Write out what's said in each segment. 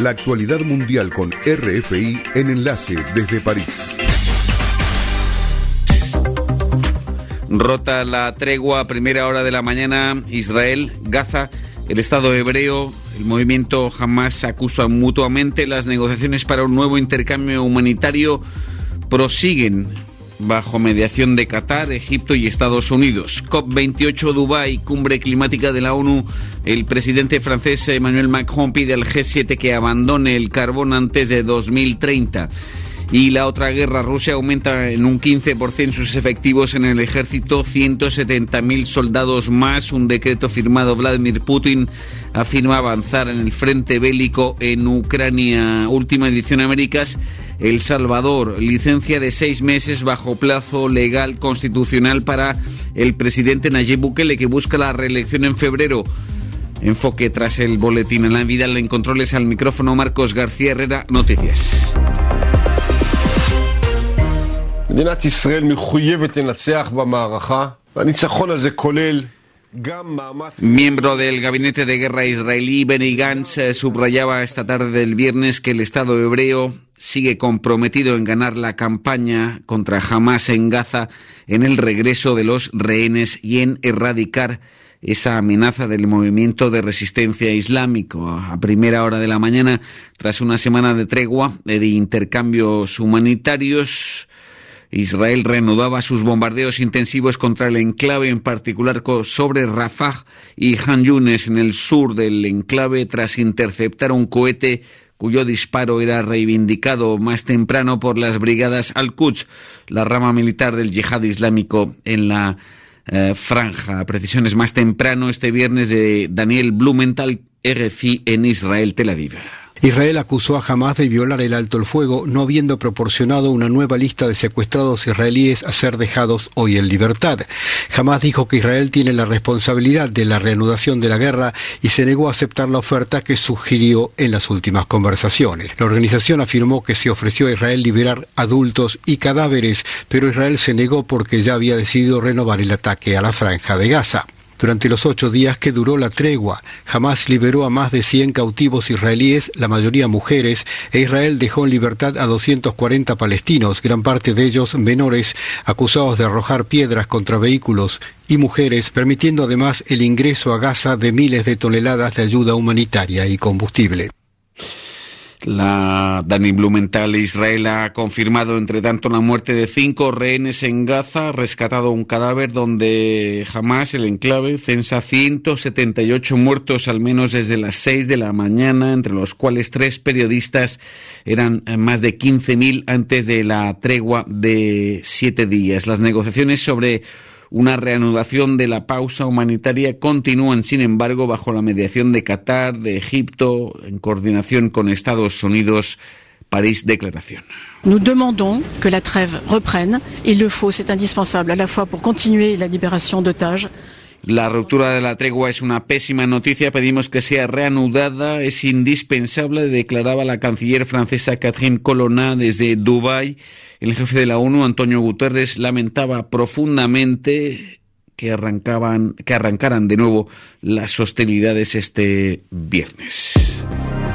La actualidad mundial con RFI en Enlace desde París. Rota la tregua a primera hora de la mañana. Israel, Gaza, el Estado hebreo, el movimiento Hamás acusan mutuamente. Las negociaciones para un nuevo intercambio humanitario prosiguen bajo mediación de Qatar, Egipto y Estados Unidos. COP28 Dubái, cumbre climática de la ONU. El presidente francés Emmanuel Macron pide al G7 que abandone el carbón antes de 2030. Y la otra guerra, Rusia aumenta en un 15% sus efectivos en el ejército, 170.000 soldados más. Un decreto firmado Vladimir Putin afirma avanzar en el frente bélico en Ucrania. Última edición Américas, El Salvador, licencia de 6 meses bajo plazo legal constitucional para el presidente Nayib Bukele, que busca la reelección en febrero. Enfoque tras el boletín. En la Vidal, en controles al micrófono, Marcos García Herrera, Noticias. מדינת ישראל מחויבת לנצח במערכה, והניצחון הזה כולל גם מאמץ... Miembro del gabinete de guerra israelí, Benny Gantz, subrayaba esta tarde del viernes que el Estado hebreo sigue comprometido en ganar la campaña contra Hamás en Gaza, en el regreso de los rehenes y en erradicar esa amenaza del movimiento de resistencia islámico. A primera hora de la mañana, tras una semana de tregua, de intercambios humanitarios, Israel reanudaba sus bombardeos intensivos contra el enclave, en particular sobre Rafah y Han Yunes, en el sur del enclave, tras interceptar un cohete cuyo disparo era reivindicado más temprano por las brigadas Al-Quds, la rama militar del yihad islámico en la franja. Precisiones más temprano este viernes de Daniel Blumenthal, RFI en Israel, Tel Aviv. Israel acusó a Hamás de violar el alto el fuego, no habiendo proporcionado una nueva lista de secuestrados israelíes a ser dejados hoy en libertad. Hamás dijo que Israel tiene la responsabilidad de la reanudación de la guerra y se negó a aceptar la oferta que sugirió en las últimas conversaciones. La organización afirmó que se ofreció a Israel liberar adultos y cadáveres, pero Israel se negó porque ya había decidido renovar el ataque a la franja de Gaza. Durante los 8 días que duró la tregua, Hamás liberó a más de 100 cautivos israelíes, la mayoría mujeres, e Israel dejó en libertad a 240 palestinos, gran parte de ellos menores, acusados de arrojar piedras contra vehículos y mujeres, permitiendo además el ingreso a Gaza de miles de toneladas de ayuda humanitaria y combustible. La Dani Blumenthal, Israel ha confirmado entre tanto la muerte de 5 rehenes en Gaza, ha rescatado un cadáver donde Hamás, el enclave, censa 178 muertos al menos desde las 6 de la mañana, entre los cuales 3 periodistas. Eran más de 15.000 antes de la tregua de 7 días. Las negociaciones sobre una reanudación de la pausa humanitaria continúan, sin embargo, bajo la mediación de Qatar, de Egipto, en coordinación con Estados Unidos. París, declaración. Nous demandons que la trêve reprenne. Il le faut, c'est indispensable, à la fois pour continuer la libération d'otages. La ruptura de la tregua es una pésima noticia. Pedimos que sea reanudada. Es indispensable, declaraba la canciller francesa Catherine Colonna desde Dubái. El jefe de la ONU, Antonio Guterres, lamentaba profundamente que arrancaran de nuevo las hostilidades este viernes.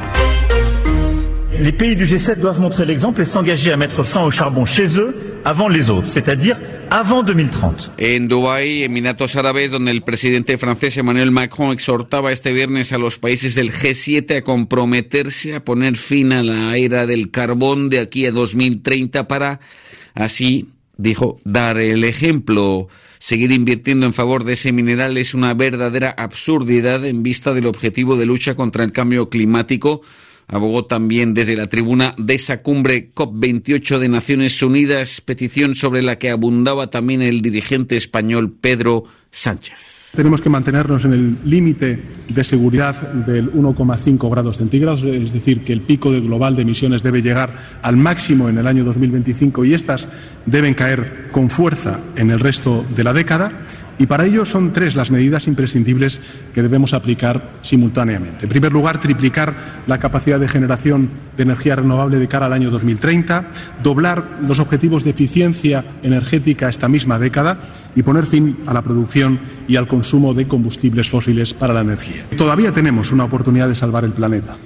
Les pays du G7 doivent montrer l'exemple et s'engager à mettre fin au charbon chez eux avant les autres, c'est-à-dire avant 2030. En Dubái, Emiratos Árabes, donde el presidente francés Emmanuel Macron exhortaba este viernes a los países del G7 a comprometerse a poner fin a la era del carbón de aquí a 2030 para, así, dijo, dar el ejemplo. Seguir invirtiendo en favor de ese mineral es una verdadera absurdidad en vista del objetivo de lucha contra el cambio climático. Abogó también desde la tribuna de esa cumbre COP28 de Naciones Unidas, petición sobre la que abundaba también el dirigente español Pedro Sánchez. Tenemos que mantenernos en el límite de seguridad del 1,5 grados centígrados, es decir, que el pico global de emisiones debe llegar al máximo en el año 2025 y estas deben caer con fuerza en el resto de la década. Y para ello son 3 las medidas imprescindibles que debemos aplicar simultáneamente. En primer lugar, triplicar la capacidad de generación de energía renovable de cara al año 2030, doblar los objetivos de eficiencia energética esta misma década y poner fin a la producción y al consumo de combustibles fósiles para la energía. Todavía tenemos una oportunidad de salvar el planeta.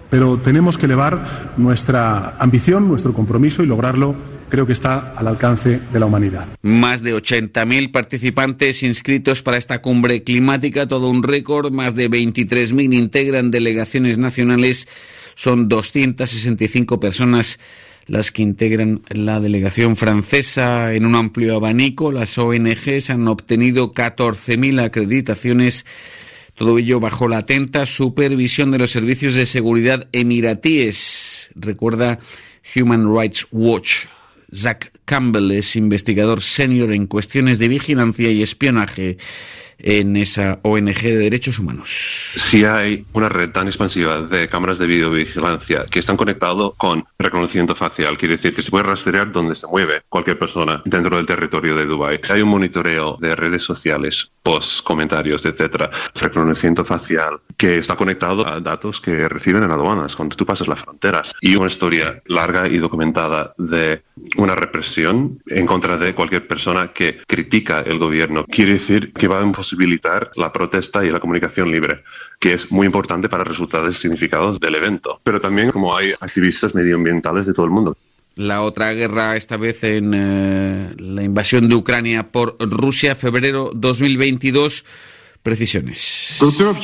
Pero tenemos que elevar nuestra ambición, nuestro compromiso y lograrlo. Creo que está al alcance de la humanidad. Más de 80.000 participantes inscritos para esta cumbre climática, todo un récord. Más de 23.000 integran delegaciones nacionales. Son 265 personas las que integran la delegación francesa. En un amplio abanico, las ONGs han obtenido 14.000 acreditaciones. Todo ello bajo la atenta supervisión de los servicios de seguridad emiratíes, recuerda Human Rights Watch. Zach Campbell es investigador senior en cuestiones de vigilancia y espionaje en esa ONG de derechos humanos. Si hay una red tan expansiva de cámaras de videovigilancia que están conectados con reconocimiento facial, quiere decir que se puede rastrear dónde se mueve cualquier persona dentro del territorio de Dubái. Hay un monitoreo de redes sociales, posts, comentarios, etcétera, reconocimiento facial que está conectado a datos que reciben en aduanas cuando tú pasas las fronteras. Y una historia larga y documentada de una represión en contra de cualquier persona que critica el gobierno. Quiere decir que va a posibilitar la protesta y la comunicación libre, que es muy importante para resultados significados del evento. Pero también como hay activistas medioambientales de todo el mundo. La otra guerra, esta vez en la invasión de Ucrania por Rusia, febrero 2022. Precisiones.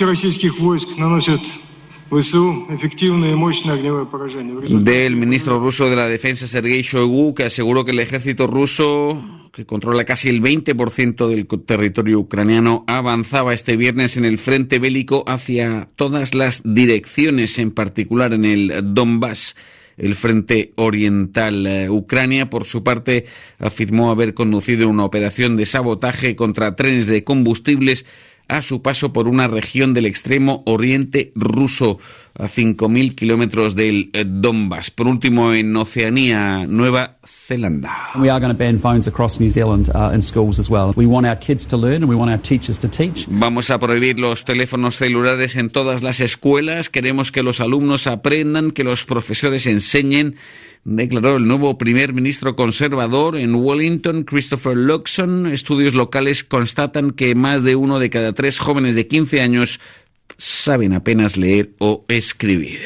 Del ministro ruso de la Defensa, Sergei Shoigu, que aseguró que el ejército ruso, que controla casi el 20% del territorio ucraniano, avanzaba este viernes en el frente bélico hacia todas las direcciones, en particular en el Donbass, el frente oriental. Ucrania, por su parte, afirmó haber conducido una operación de sabotaje contra trenes de combustibles a su paso por una región del extremo oriente ruso, a 5.000 kilómetros del Donbass. Por último, en Oceanía, Nueva Zelanda. We are going to ban phones across New Zealand in schools as well. We want our kids to learn and we want our teachers to teach. Vamos a prohibir los teléfonos celulares en todas las escuelas. Queremos que los alumnos aprendan, que los profesores enseñen, declaró el nuevo primer ministro conservador en Wellington, Christopher Luxon. Estudios locales constatan que más de 1 de cada 3 jóvenes de 15 años saben apenas leer o escribir.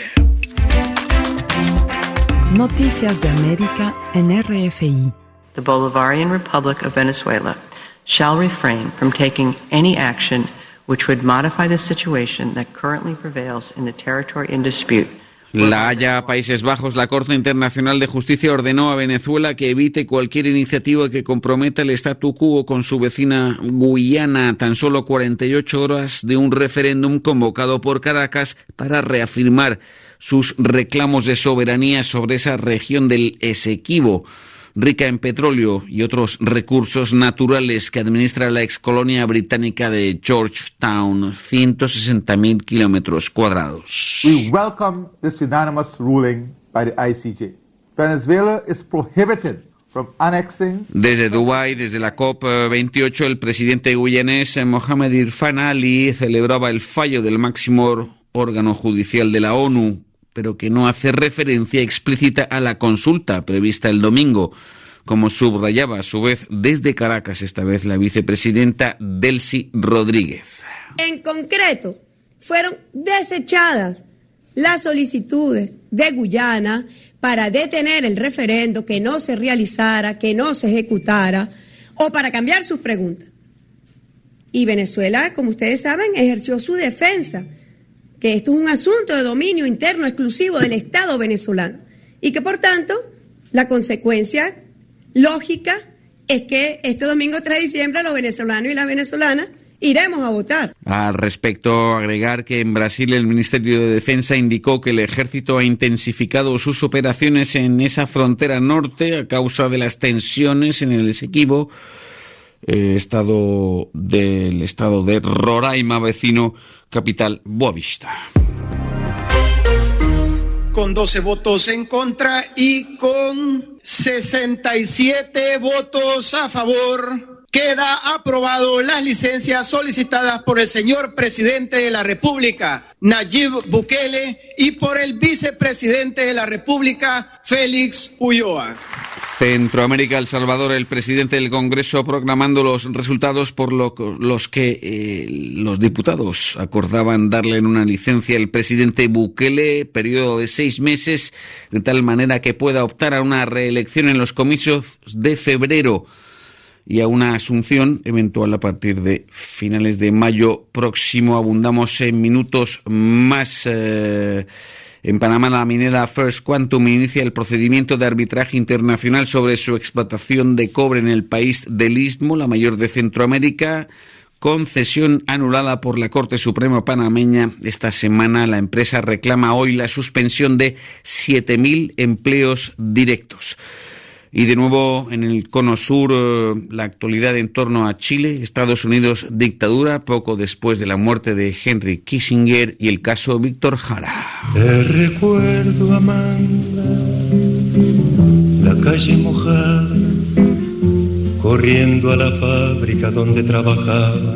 Noticias de América en RFI. The Bolivarian Republic of Venezuela shall refrain from taking any action which would modify the situation that currently prevails in the territory in dispute. La Haya, Países Bajos. La Corte Internacional de Justicia ordenó a Venezuela que evite cualquier iniciativa que comprometa el statu quo con su vecina Guyana, tan solo 48 horas de un referéndum convocado por Caracas para reafirmar sus reclamos de soberanía sobre esa región del Esequibo, rica en petróleo y otros recursos naturales, que administra la excolonia británica de Georgetown, 160.000 kilómetros cuadrados. We welcome this unanimous ruling by the ICJ. Venezuela is prohibited from annexing. Desde Dubái, desde la COP28, el presidente guyanés Mohamed Irfan Ali celebraba el fallo del máximo órgano judicial de la ONU, pero que no hace referencia explícita a la consulta prevista el domingo, como subrayaba a su vez desde Caracas, esta vez la vicepresidenta Delcy Rodríguez. En concreto, fueron desechadas las solicitudes de Guyana para detener el referendo, que no se realizara, que no se ejecutara, o para cambiar sus preguntas. Y Venezuela, como ustedes saben, ejerció su defensa, que esto es un asunto de dominio interno exclusivo del Estado venezolano y que, por tanto, la consecuencia lógica es que este domingo 3 de diciembre los venezolanos y las venezolanas iremos a votar. Al respecto, agregar que en Brasil el Ministerio de Defensa indicó que el ejército ha intensificado sus operaciones en esa frontera norte a causa de las tensiones en el Esequibo, estado de Roraima, vecino capital Boavista. Con 12 votos en contra y con 67 votos a favor, queda aprobado las licencias solicitadas por el señor presidente de la República, Nayib Bukele, y por el vicepresidente de la República, Félix Ulloa. Centroamérica, El Salvador, el presidente del Congreso proclamando los resultados por los que los diputados acordaban darle una licencia al presidente Bukele, periodo de 6 meses, de tal manera que pueda optar a una reelección en los comicios de febrero y a una asunción eventual a partir de finales de mayo próximo. Abundamos en minutos más. En Panamá, la minera First Quantum inicia el procedimiento de arbitraje internacional sobre su explotación de cobre en el país del Istmo, la mayor de Centroamérica, concesión anulada por la Corte Suprema panameña. Esta semana la empresa reclama hoy la suspensión de 7.000 empleos directos. Y de nuevo en el cono sur, la actualidad en torno a Chile, Estados Unidos, dictadura, poco después de la muerte de Henry Kissinger y el caso Víctor Jara. Te recuerdo, Amanda, la calle mojada, corriendo a la fábrica donde trabajaba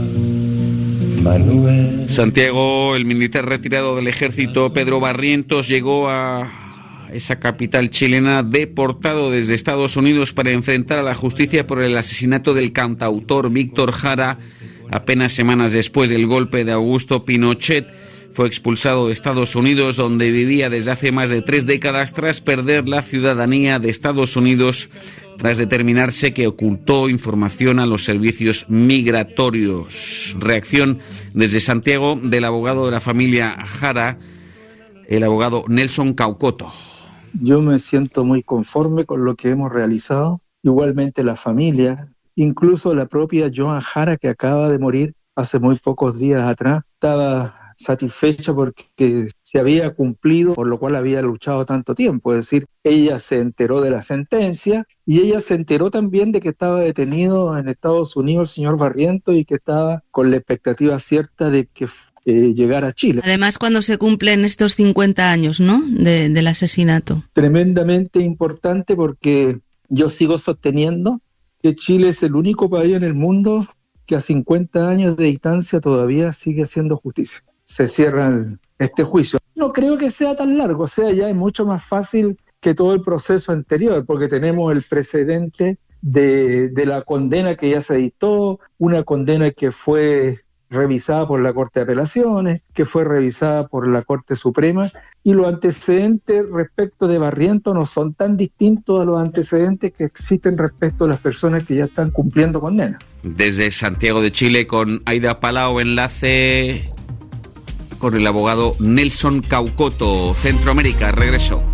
Manuel. Santiago, el militar retirado del ejército Pedro Barrientos llegó a esa capital chilena deportado desde Estados Unidos para enfrentar a la justicia por el asesinato del cantautor Víctor Jara. Apenas semanas después del golpe de Augusto Pinochet, fue expulsado de Estados Unidos, donde vivía desde hace más de 3 décadas, tras perder la ciudadanía de Estados Unidos, tras determinarse que ocultó información a los servicios migratorios. Reacción desde Santiago del abogado de la familia Jara, el abogado Nelson Caucoto. Yo me siento muy conforme con lo que hemos realizado, igualmente la familia, incluso la propia Joan Jara, que acaba de morir hace muy pocos días atrás, estaba satisfecha porque se había cumplido por lo cual había luchado tanto tiempo. Es decir, ella se enteró de la sentencia y ella se enteró también de que estaba detenido en Estados Unidos el señor Barrientos y que estaba con la expectativa cierta de que llegar a Chile. Además, cuando se cumplen estos 50 años, ¿no?, del asesinato. Tremendamente importante, porque yo sigo sosteniendo que Chile es el único país en el mundo que a 50 años de distancia todavía sigue haciendo justicia. Se cierra este juicio. No creo que sea tan largo, o sea, ya es mucho más fácil que todo el proceso anterior, porque tenemos el precedente de la condena que ya se dictó, una condena que fue revisada por la Corte de Apelaciones, que fue revisada por la Corte Suprema, y los antecedentes respecto de Barrientos no son tan distintos a los antecedentes que existen respecto a las personas que ya están cumpliendo condena. Desde Santiago de Chile, con Aida Palau, enlace con el abogado Nelson Caucoto. Centroamérica, regreso.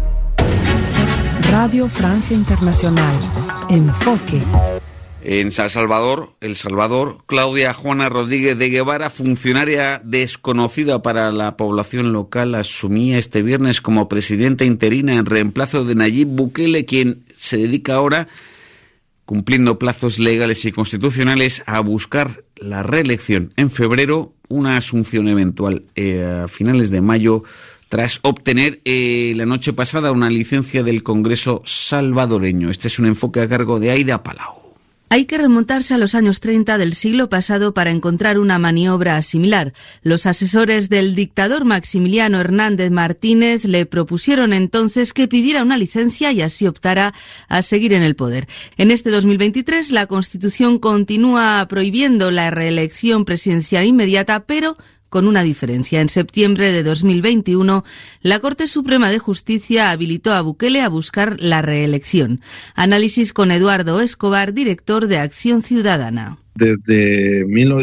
Radio Francia Internacional. Enfoque. En San Salvador, El Salvador, Claudia Juana Rodríguez de Guevara, funcionaria desconocida para la población local, asumía este viernes como presidenta interina en reemplazo de Nayib Bukele, quien se dedica ahora, cumpliendo plazos legales y constitucionales, a buscar la reelección en febrero, una asunción eventual a finales de mayo, tras obtener la noche pasada una licencia del Congreso salvadoreño. Este es un enfoque a cargo de Aida Palau. Hay que remontarse a los años 30 del siglo pasado para encontrar una maniobra similar. Los asesores del dictador Maximiliano Hernández Martínez le propusieron entonces que pidiera una licencia y así optara a seguir en el poder. En este 2023 la Constitución continúa prohibiendo la reelección presidencial inmediata, pero con una diferencia. En septiembre de 2021, la Corte Suprema de Justicia habilitó a Bukele a buscar la reelección. Análisis con Eduardo Escobar, director de Acción Ciudadana. Desde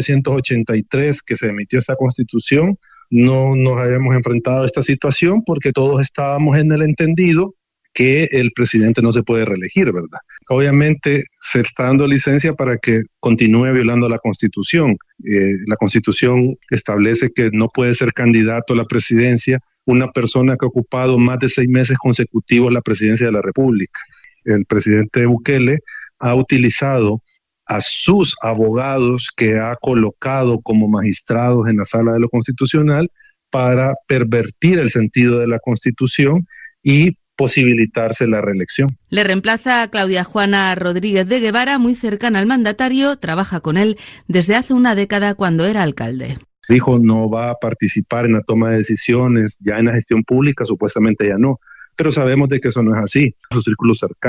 1983 que se emitió esta Constitución, no nos habíamos enfrentado a esta situación porque todos estábamos en el entendido que el presidente no se puede reelegir, ¿verdad? Obviamente se está dando licencia para que continúe violando la Constitución. La Constitución establece que no puede ser candidato a la presidencia una persona que ha ocupado más de 6 meses consecutivos la presidencia de la República. El presidente Bukele ha utilizado a sus abogados que ha colocado como magistrados en la Sala de lo Constitucional para pervertir el sentido de la Constitución y posibilitarse la reelección. Le reemplaza a Claudia Juana Rodríguez de Guevara, muy cercana al mandatario, trabaja con él desde hace una década cuando era alcalde. Dijo no va a participar en la toma de decisiones, ya en la gestión pública supuestamente ya no, pero sabemos de que eso no es así. Su círculo cercano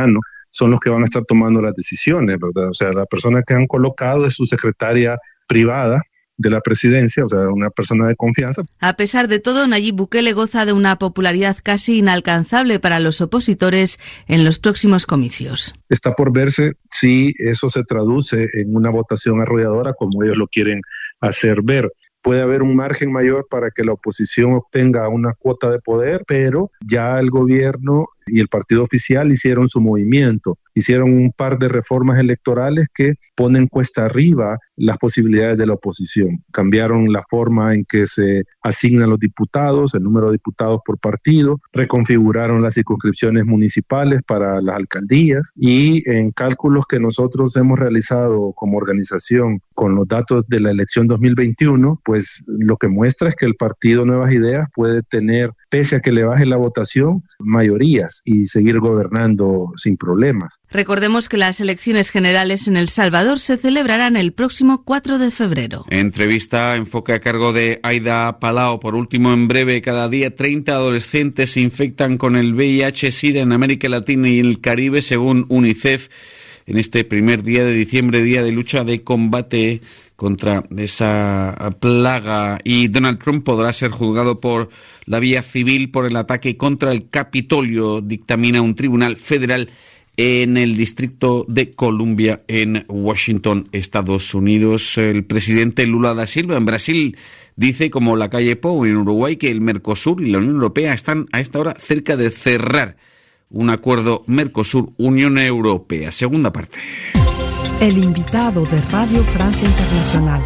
son los que van a estar tomando las decisiones, ¿verdad? O sea, la persona que han colocado es su secretaria privada de la presidencia, o sea, una persona de confianza. A pesar de todo, Nayib Bukele goza de una popularidad casi inalcanzable para los opositores en los próximos comicios. Está por verse si eso se traduce en una votación arrolladora como ellos lo quieren hacer ver. Puede haber un margen mayor para que la oposición obtenga una cuota de poder, pero ya el gobierno y el partido oficial hicieron su movimiento, hicieron un par de reformas electorales que ponen cuesta arriba las posibilidades de la oposición. Cambiaron la forma en que se asignan los diputados, el número de diputados por partido, reconfiguraron las circunscripciones municipales para las alcaldías y en cálculos que nosotros hemos realizado como organización con los datos de la elección 2021, pues lo que muestra es que el partido Nuevas Ideas puede tener, pese a que le baje la votación, mayorías y seguir gobernando sin problemas. Recordemos que las elecciones generales en El Salvador se celebrarán el próximo 4 de febrero. Entrevista enfoque a cargo de Aida Palau. Por último, en breve, cada día 30 adolescentes se infectan con el VIH-Sida en América Latina y el Caribe, según UNICEF. En este primer día de diciembre, día de lucha de combate contra esa plaga, y Donald Trump podrá ser juzgado por la vía civil por el ataque contra el Capitolio, dictamina un tribunal federal en el Distrito de Columbia en Washington, Estados Unidos. El presidente Lula da Silva en Brasil dice, como la calle Pou en Uruguay, que el Mercosur y la Unión Europea están a esta hora cerca de cerrar un acuerdo Mercosur-Unión Europea. Segunda parte. El invitado de Radio Francia Internacional.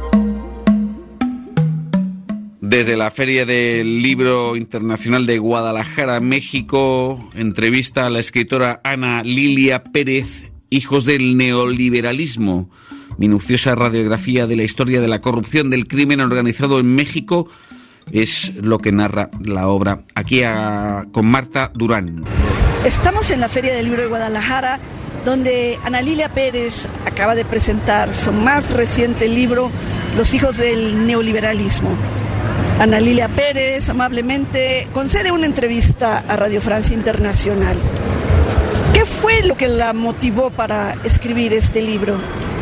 Desde la Feria del Libro Internacional de Guadalajara, México, entrevista a la escritora Ana Lilia Pérez, Hijos del neoliberalismo. Minuciosa radiografía de la historia de la corrupción del crimen organizado en México es lo que narra la obra. Aquí con Marta Durán. Estamos en la Feria del Libro de Guadalajara, donde Ana Lilia Pérez acaba de presentar su más reciente libro, Los hijos del neoliberalismo. Ana Lilia Pérez amablemente concede una entrevista a Radio Francia Internacional. ¿Qué fue lo que la motivó para escribir este libro?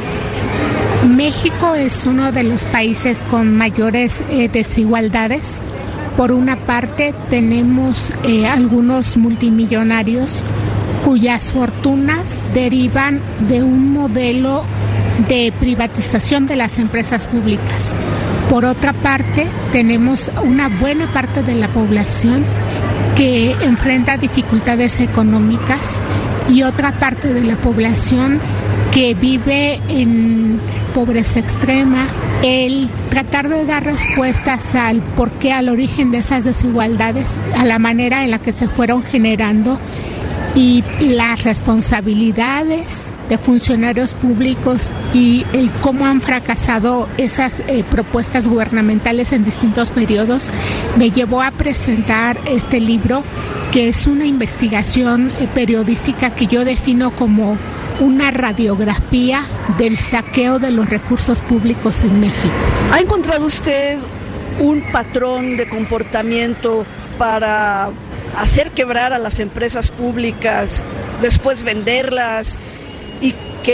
México es uno de los países con mayores desigualdades. Por una parte, tenemos algunos multimillonarios cuyas fortunas derivan de un modelo de privatización de las empresas públicas. Por otra parte, tenemos una buena parte de la población que enfrenta dificultades económicas y otra parte de la población que vive en pobreza extrema. El tratar de dar respuestas al porqué, al origen de esas desigualdades, a la manera en la que se fueron generando y las responsabilidades de funcionarios públicos y el cómo han fracasado esas propuestas gubernamentales en distintos periodos, me llevó a presentar este libro, que es una investigación periodística que yo defino como una radiografía del saqueo de los recursos públicos en México. ¿Ha encontrado usted un patrón de comportamiento para hacer quebrar a las empresas públicas, después venderlas y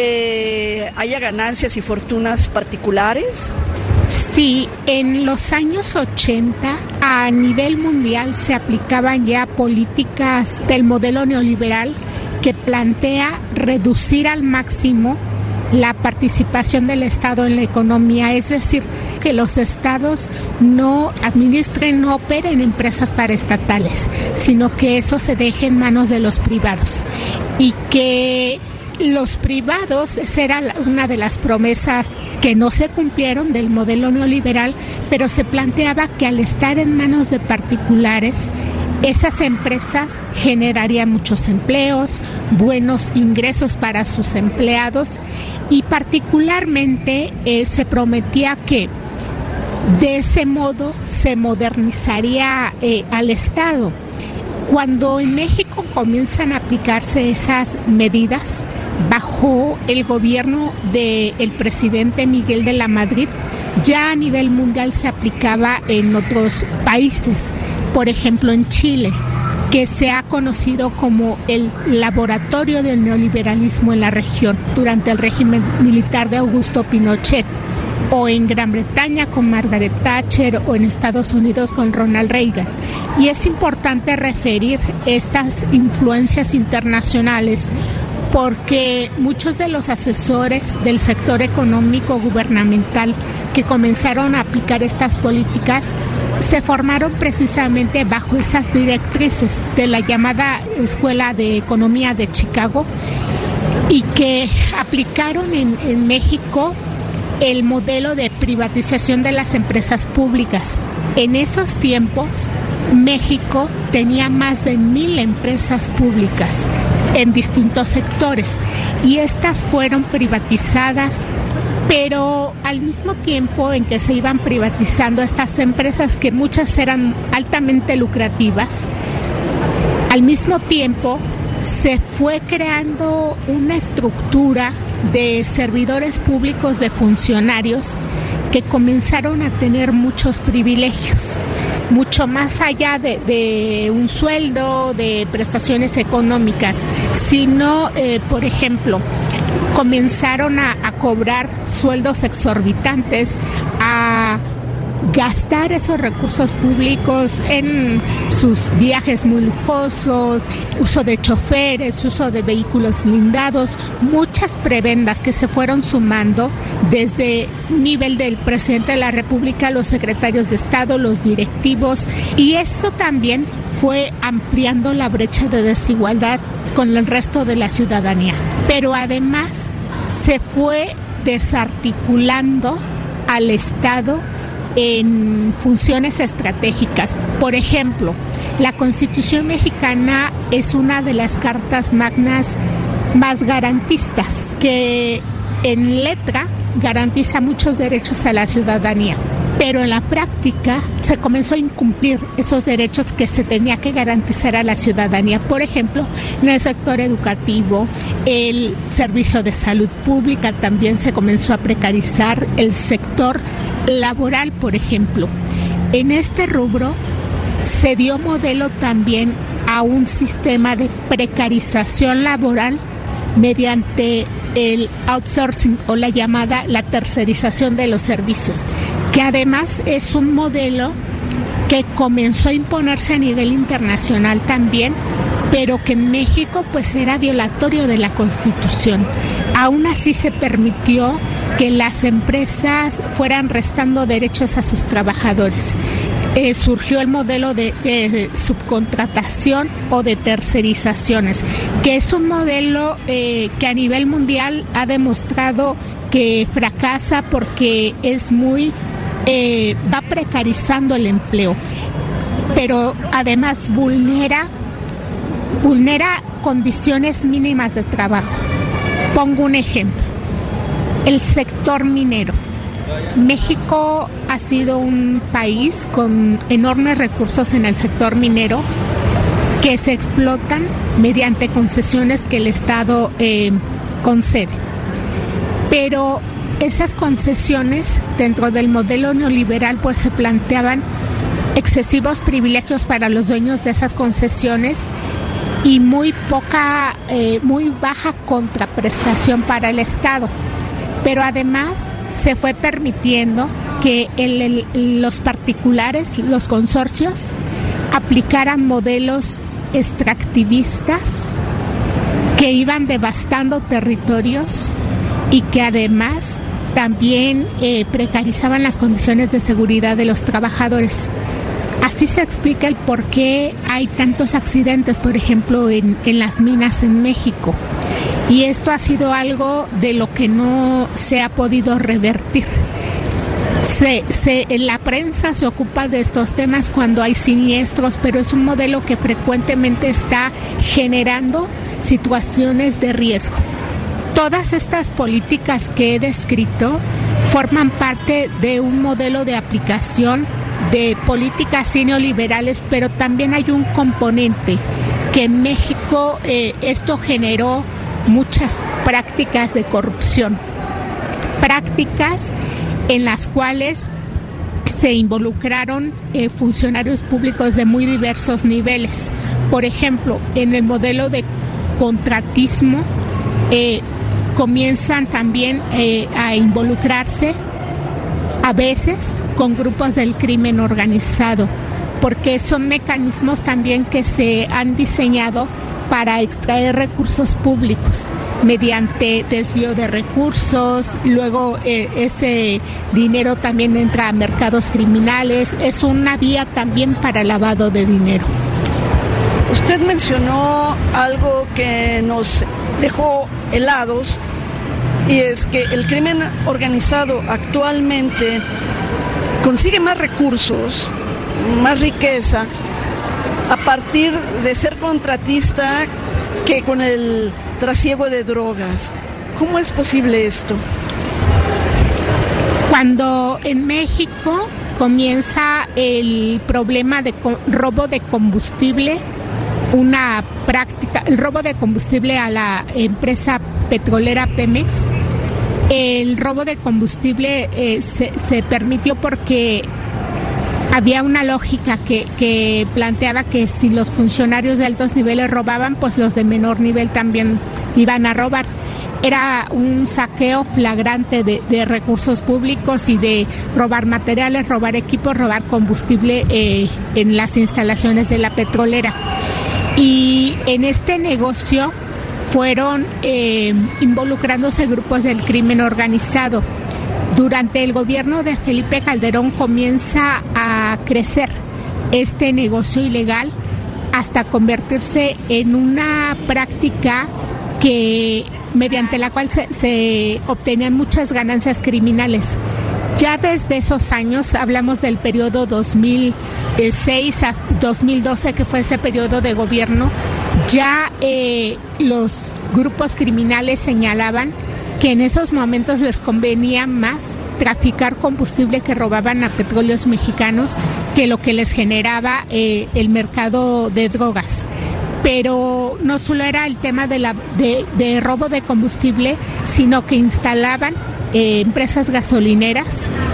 que haya ganancias y fortunas particulares? Sí, en los años 80 a nivel mundial se aplicaban ya políticas del modelo neoliberal que plantea reducir al máximo la participación del Estado en la economía, es decir, que los estados no administren, no operen empresas paraestatales, sino que eso se deje en manos de los privados. Y que los privados, esa era una de las promesas que no se cumplieron del modelo neoliberal, pero se planteaba que al estar en manos de particulares, esas empresas generarían muchos empleos, buenos ingresos para sus empleados y particularmente se prometía que de ese modo se modernizaría al Estado. Cuando en México comienzan a aplicarse esas medidas bajo el gobierno del presidente Miguel de la Madrid, ya a nivel mundial se aplicaba en otros países, por ejemplo en Chile. que se ha conocido como el laboratorio del neoliberalismo en la región durante el régimen militar de Augusto Pinochet, o en Gran Bretaña con Margaret Thatcher, o en Estados Unidos con Ronald Reagan. Y es importante referir estas influencias internacionales porque muchos de los asesores del sector económico gubernamental que comenzaron a aplicar estas políticas se formaron precisamente bajo esas directrices de la llamada Escuela de Economía de Chicago y que aplicaron en México el modelo de privatización de las empresas públicas. En esos tiempos, México tenía más de 1,000 empresas públicas en distintos sectores y estas fueron privatizadas, pero al mismo tiempo en que se iban privatizando estas empresas, que muchas eran altamente lucrativas, al mismo tiempo se fue creando una estructura de servidores públicos, de funcionarios que comenzaron a tener muchos privilegios, mucho más allá de un sueldo, de prestaciones económicas, sino, por ejemplo, comenzaron a cobrar sueldos exorbitantes, a gastar esos recursos públicos en sus viajes muy lujosos, uso de choferes, uso de vehículos blindados, muchas prebendas que se fueron sumando desde nivel del presidente de la República, los secretarios de Estado, los directivos, y esto también fue ampliando la brecha de desigualdad con el resto de la ciudadanía. Pero además se fue desarticulando al Estado en funciones estratégicas. Por ejemplo, la Constitución mexicana es una de las cartas magnas más garantistas, que en letra garantiza muchos derechos a la ciudadanía, pero en la práctica se comenzó a incumplir esos derechos que se tenía que garantizar a la ciudadanía. Por ejemplo, en el sector educativo, el servicio de salud pública también se comenzó a precarizar, el sector laboral, por ejemplo. En este rubro se dio modelo también a un sistema de precarización laboral mediante el outsourcing o la tercerización de los servicios, que además es un modelo que comenzó a imponerse a nivel internacional también, pero que en México pues era violatorio de la Constitución. Aún así se permitió que las empresas fueran restando derechos a sus trabajadores. Surgió el modelo de subcontratación o de tercerizaciones, que es un modelo que a nivel mundial ha demostrado que fracasa porque es va precarizando el empleo, pero además vulnera condiciones mínimas de trabajo. Pongo un ejemplo: el sector minero. México ha sido un país con enormes recursos en el sector minero que se explotan mediante concesiones que el Estado concede. Pero esas concesiones dentro del modelo neoliberal pues se planteaban excesivos privilegios para los dueños de esas concesiones y muy baja contraprestación para el Estado. Pero además se fue permitiendo que los particulares, los consorcios, aplicaran modelos extractivistas que iban devastando territorios y que además también precarizaban las condiciones de seguridad de los trabajadores. Así se explica el por qué hay tantos accidentes, por ejemplo, en las minas en México. Y esto ha sido algo de lo que no se ha podido revertir. La prensa se ocupa de estos temas cuando hay siniestros, pero es un modelo que frecuentemente está generando situaciones de riesgo. Todas estas políticas que he descrito forman parte de un modelo de aplicación de políticas neoliberales, pero también hay un componente que en México esto generó muchas prácticas de corrupción, prácticas en las cuales se involucraron funcionarios públicos de muy diversos niveles. Por ejemplo, en el modelo de contratismo comienzan también a involucrarse a veces con grupos del crimen organizado, porque son mecanismos también que se han diseñado para extraer recursos públicos mediante desvío de recursos. Luego ese dinero también entra a mercados criminales. Es una vía también para lavado de dinero. Usted mencionó algo que nos dejó helados, y es que el crimen organizado actualmente consigue más recursos, más riqueza, a partir de ser contratista que con el trasiego de drogas. ¿Cómo es posible esto? Cuando en México comienza el problema de robo de combustible, una práctica, el robo de combustible a la empresa petrolera Pemex, el robo de combustible se permitió porque había una lógica que planteaba que si los funcionarios de altos niveles robaban, pues los de menor nivel también iban a robar. Era un saqueo flagrante de recursos públicos y de robar materiales, robar equipos, robar combustible en las instalaciones de la petrolera. Y en este negocio fueron involucrándose grupos del crimen organizado. Durante el gobierno de Felipe Calderón comienza a crecer este negocio ilegal hasta convertirse en una práctica mediante la cual se obtenían muchas ganancias criminales. Ya desde esos años, hablamos del periodo 2006 a 2012, que fue ese periodo de gobierno, ya los grupos criminales señalaban que en esos momentos les convenía más traficar combustible que robaban a petróleos mexicanos que lo que les generaba el mercado de drogas. Pero no solo era el tema de robo de combustible, sino que instalaban empresas gasolineras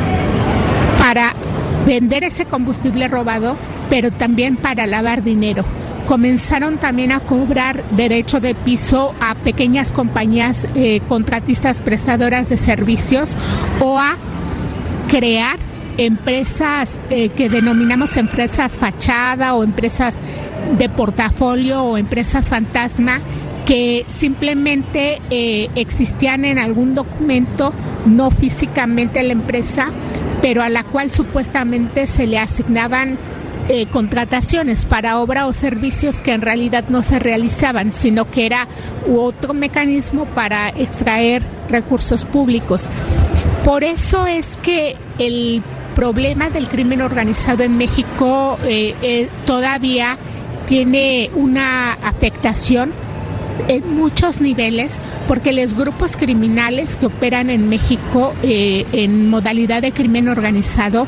para vender ese combustible robado, pero también para lavar dinero. Comenzaron también a cobrar derecho de piso a pequeñas compañías contratistas prestadoras de servicios, o a crear empresas que denominamos empresas fachada o empresas de portafolio o empresas fantasma, que simplemente existían en algún documento, no físicamente la empresa, pero a la cual supuestamente se le asignaban contrataciones para obra o servicios que en realidad no se realizaban, sino que era otro mecanismo para extraer recursos públicos. Por eso es que el problema del crimen organizado en México todavía tiene una afectación en muchos niveles, porque los grupos criminales que operan en México en modalidad de crimen organizado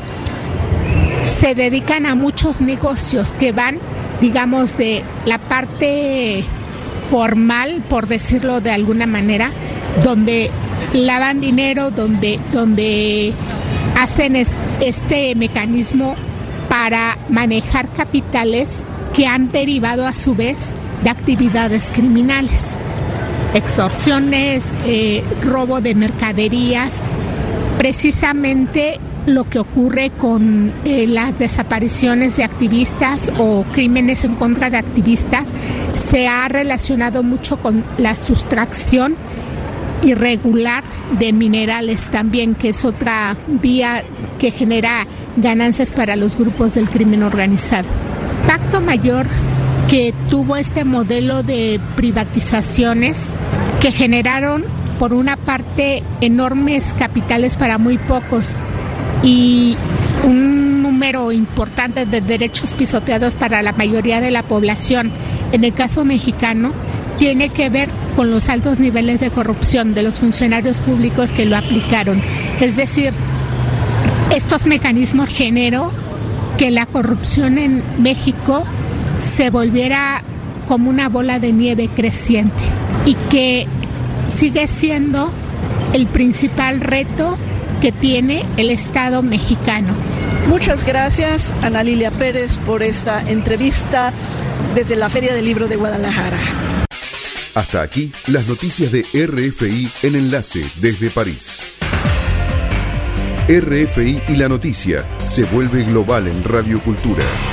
se dedican a muchos negocios que van, digamos, de la parte formal, por decirlo de alguna manera, donde lavan dinero, donde hacen este mecanismo para manejar capitales que han derivado a su vez de actividades criminales, extorsiones, robo de mercaderías. Precisamente lo que ocurre con las desapariciones de activistas o crímenes en contra de activistas se ha relacionado mucho con la sustracción irregular de minerales también, que es otra vía que genera ganancias para los grupos del crimen organizado. Impacto mayor que tuvo este modelo de privatizaciones, que generaron por una parte enormes capitales para muy pocos y un número importante de derechos pisoteados para la mayoría de la población. En el caso mexicano, tiene que ver con los altos niveles de corrupción de los funcionarios públicos que lo aplicaron. Es decir, estos mecanismos generó que la corrupción en México se volviera como una bola de nieve creciente, y que sigue siendo el principal reto que tiene el Estado mexicano. Muchas gracias, Ana Lilia Pérez, por esta entrevista desde la Feria del Libro de Guadalajara. Hasta aquí las noticias de RFI en Enlace desde París. RFI y la noticia se vuelve global en Radio Cultura.